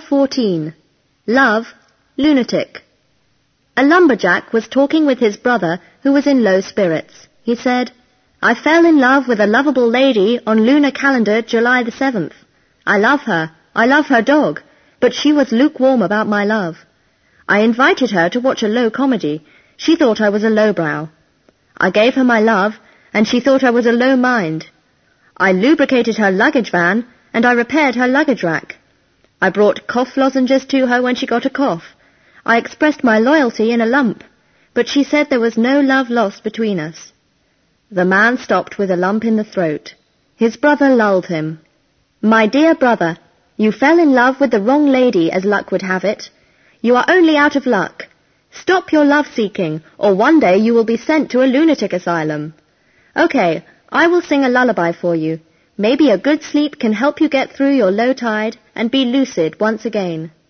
12:14. Love, lunatic. A lumberjack was talking with his brother who was in low spirits. He said, "I fell in love with a lovable lady on lunar calendar July the 7th. I love her. I love her dog. But she was lukewarm about my love. I invited her to watch a low comedy. She thought I was a lowbrow. I gave her my love, and she thought I was a low mind. I lubricated her luggage van, and I repaired her luggage rack. I brought cough lozenges to her when she got a cough. I expressed my loyalty in a lump, but she said there was no love lost between us." The man stopped with a lump in the throat. His brother lulled him. "My dear brother, you fell in love with the wrong lady, as luck would have it. You are only out of luck. Stop your love-seeking, or one day you will be sent to a lunatic asylum. Okay, I will sing a lullaby for you. Maybe a good sleep can help you get through your low tide and be lucid once again."